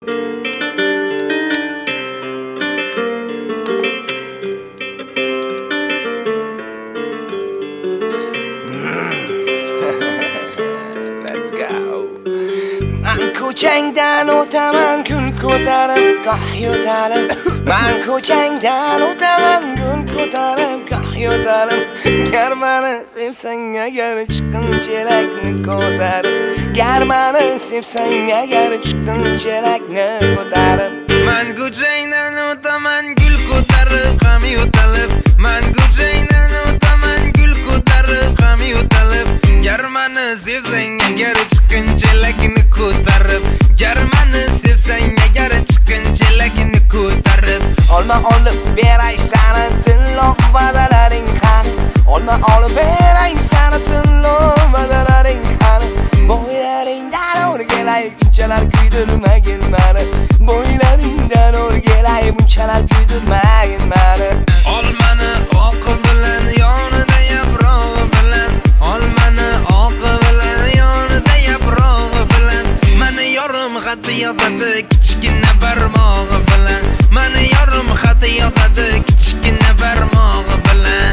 Let's go. Man ko'changdan o'taman kun ko'tarib goh yo'talib. Man ko'changdan o'taman kun ko'tarib goh yo'talib. Gar meni sevsang agar chiqin chelakni ko'tarib. Gar meni sevsang agar chiqin chelakni ko'tarib. Man ko'changdan o'taman gul ko'tarib ham yo'talib. Man ko'changdan o'taman gul ko'tarib ham yo'talib. Gar meni sevsang agar chiqin chelakni ko'tarib. Gar meni sevsang agar chiqin chelakni ko'tarib. Olma olib beray sana tillo vadalaring qani. Olma olib beray sana tillo vadalaring qani. Bo'ylaringdan o'rgilay bunchalar kuydirmagin meni. Bo'ylaringdan o'rgilay bunchalar kuydirmagin meni. Olmani oqi bilan yonida yaprog'i bilan. Olmani oqi bilan yonida yaprog'i bilan. Meni yorim xat yozadi kichkina barmog'i bilan. Meni yorim xat yozadi kichkina barmog'i bilan.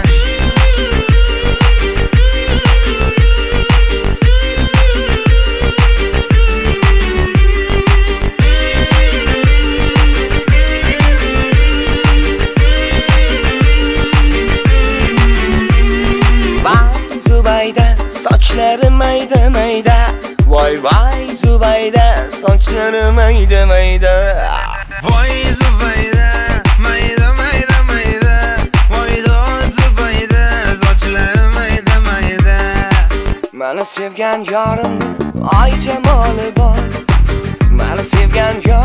Sochlari mayda mayda, voy voy Zubayda, sochlari mayda mayda. Voy Zubayda, mayda mayda mayda, voy Zubayda, sochlari mayda mayda. Meni sevgan yorimni oy jamoli bor. Meni sevgan